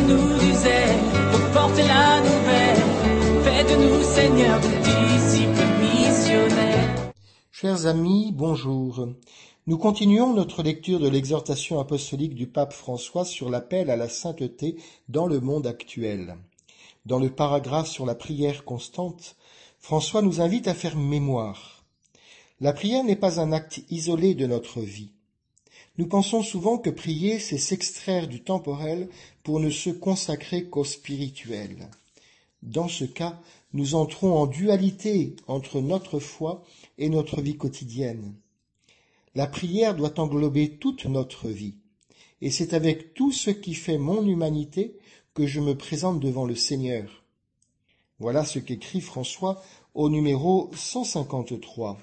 nous du zèle pour porter la nouvelle. Fais de nous, Seigneur, des disciples missionnaires. Chers amis, bonjour. Nous continuons notre lecture de l'exhortation apostolique du pape François sur l'appel à la sainteté dans le monde actuel. Dans le paragraphe sur la prière constante, François nous invite à faire mémoire. La prière n'est pas un acte isolé de notre vie. Nous pensons souvent que prier, c'est s'extraire du temporel pour ne se consacrer qu'au spirituel. Dans ce cas, nous entrons en dualité entre notre foi et notre vie quotidienne. La prière doit englober toute notre vie, et c'est avec tout ce qui fait mon humanité que je me présente devant le Seigneur. Voilà ce qu'écrit François au numéro 153.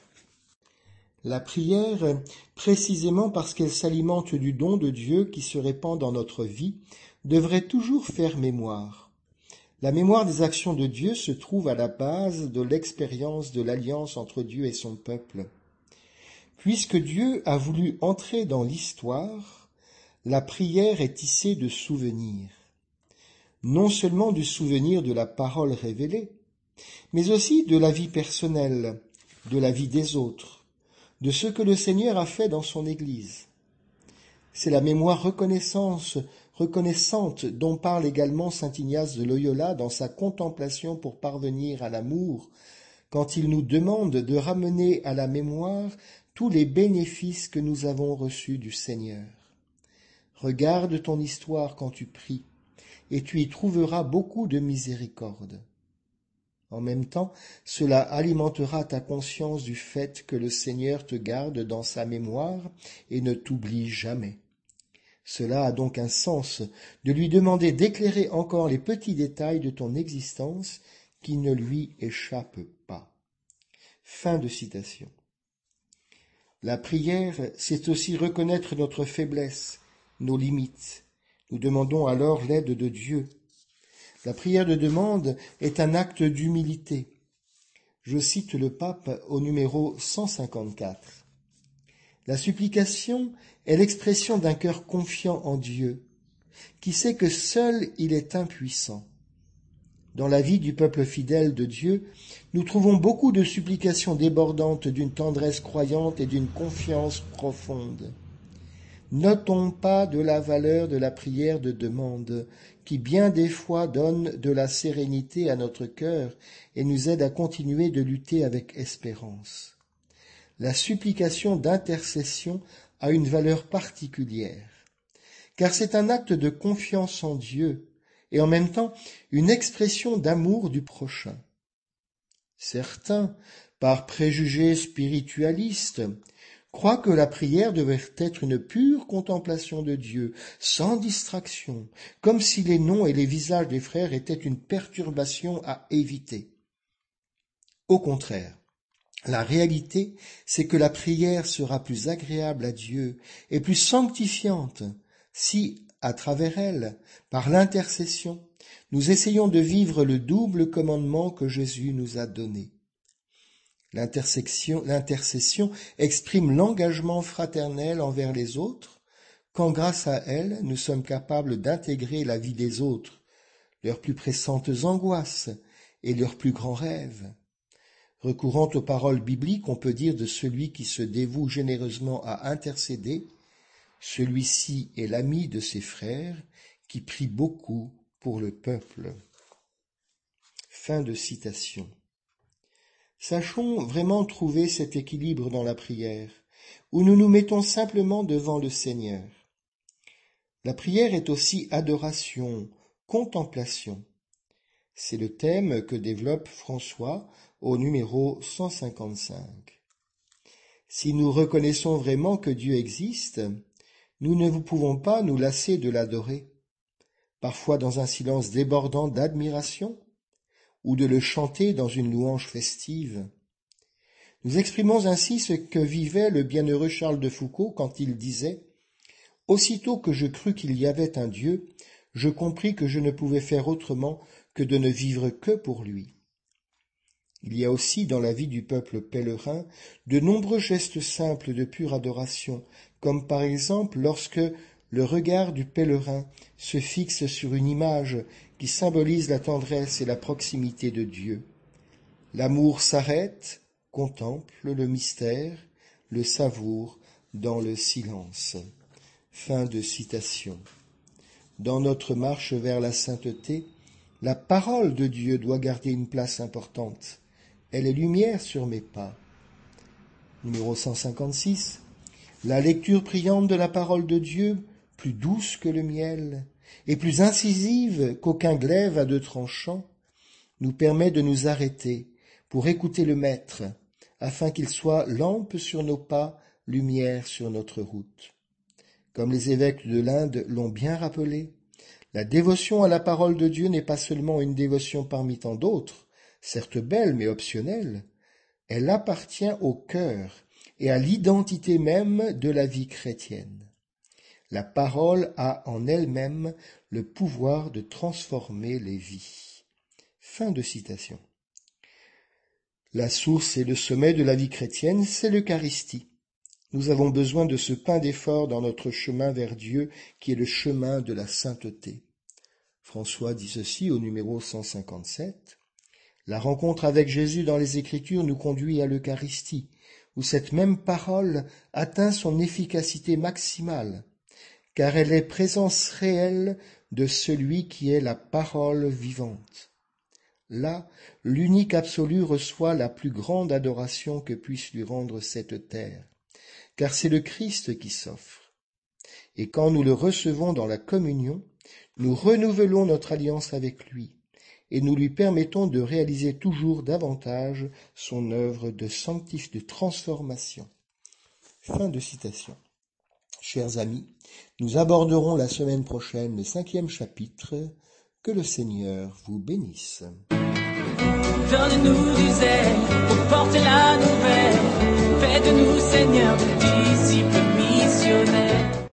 La prière, précisément parce qu'elle s'alimente du don de Dieu qui se répand dans notre vie, devrait toujours faire mémoire. La mémoire des actions de Dieu se trouve à la base de l'expérience de l'alliance entre Dieu et son peuple. Puisque Dieu a voulu entrer dans l'histoire, la prière est tissée de souvenirs. Non seulement du souvenir de la parole révélée, mais aussi de la vie personnelle, de la vie des autres, de ce que le Seigneur a fait dans son Église. C'est la mémoire reconnaissante dont parle également saint Ignace de Loyola dans sa contemplation pour parvenir à l'amour, quand il nous demande de ramener à la mémoire tous les bénéfices que nous avons reçus du Seigneur. Regarde ton histoire quand tu pries, et tu y trouveras beaucoup de miséricorde. En même temps, cela alimentera ta conscience du fait que le Seigneur te garde dans sa mémoire et ne t'oublie jamais. Cela a donc un sens de lui demander d'éclairer encore les petits détails de ton existence qui ne lui échappent pas. Fin de citation. La prière, c'est aussi reconnaître notre faiblesse, nos limites. Nous demandons alors l'aide de Dieu. La prière de demande est un acte d'humilité. Je cite le pape au numéro 154. La supplication est l'expression d'un cœur confiant en Dieu, qui sait que seul il est impuissant. Dans la vie du peuple fidèle de Dieu, nous trouvons beaucoup de supplications débordantes d'une tendresse croyante et d'une confiance profonde. Notons pas de la valeur de la prière de demande, qui bien des fois donne de la sérénité à notre cœur et nous aide à continuer de lutter avec espérance. La supplication d'intercession a une valeur particulière, car c'est un acte de confiance en Dieu et en même temps une expression d'amour du prochain. Certains, par préjugés spiritualistes, croient que la prière devait être une pure contemplation de Dieu, sans distraction, comme si les noms et les visages des frères étaient une perturbation à éviter. Au contraire, la réalité, c'est que la prière sera plus agréable à Dieu et plus sanctifiante si, à travers elle, par l'intercession, nous essayons de vivre le double commandement que Jésus nous a donné. L'intercession exprime l'engagement fraternel envers les autres, quand grâce à elle, nous sommes capables d'intégrer la vie des autres, leurs plus pressantes angoisses et leurs plus grands rêves. Recourant aux paroles bibliques, on peut dire de celui qui se dévoue généreusement à intercéder, celui-ci est l'ami de ses frères qui prie beaucoup pour le peuple. Fin de citation. Sachons vraiment trouver cet équilibre dans la prière, où nous nous mettons simplement devant le Seigneur. La prière est aussi adoration, contemplation. C'est le thème que développe François au numéro 155. Si nous reconnaissons vraiment que Dieu existe, nous ne pouvons pas nous lasser de l'adorer, parfois dans un silence débordant d'admiration, ou de le chanter dans une louange festive. Nous exprimons ainsi ce que vivait le bienheureux Charles de Foucauld quand il disait « Aussitôt que je crus qu'il y avait un Dieu, je compris que je ne pouvais faire autrement que de ne vivre que pour lui. » Il y a aussi dans la vie du peuple pèlerin de nombreux gestes simples de pure adoration, comme par exemple lorsque, le regard du pèlerin se fixe sur une image qui symbolise la tendresse et la proximité de Dieu. L'amour s'arrête, contemple le mystère, le savoure dans le silence. Fin de citation. Dans notre marche vers la sainteté, la parole de Dieu doit garder une place importante. Elle est lumière sur mes pas. Numéro 156. La lecture priante de la parole de Dieu, plus douce que le miel, et plus incisive qu'aucun glaive à deux tranchants, nous permet de nous arrêter pour écouter le Maître, afin qu'il soit lampe sur nos pas, lumière sur notre route. Comme les évêques de l'Inde l'ont bien rappelé, la dévotion à la parole de Dieu n'est pas seulement une dévotion parmi tant d'autres, certes belle mais optionnelle, elle appartient au cœur et à l'identité même de la vie chrétienne. La parole a en elle-même le pouvoir de transformer les vies. Fin de citation. La source et le sommet de la vie chrétienne, c'est l'Eucharistie. Nous avons besoin de ce pain d'effort dans notre chemin vers Dieu, qui est le chemin de la sainteté. François dit ceci au numéro 157. La rencontre avec Jésus dans les Écritures nous conduit à l'Eucharistie, où cette même parole atteint son efficacité maximale, car elle est présence réelle de celui qui est la parole vivante. Là, l'unique absolu reçoit la plus grande adoration que puisse lui rendre cette terre, car c'est le Christ qui s'offre. Et quand nous le recevons dans la communion, nous renouvelons notre alliance avec lui, et nous lui permettons de réaliser toujours davantage son œuvre de transformation. Fin de citation. Chers amis, nous aborderons la semaine prochaine le 5e chapitre. Que le Seigneur vous bénisse. Donne-nous du zèle pour porter la nouvelle. Fais de nous, Seigneur, des disciples missionnaires.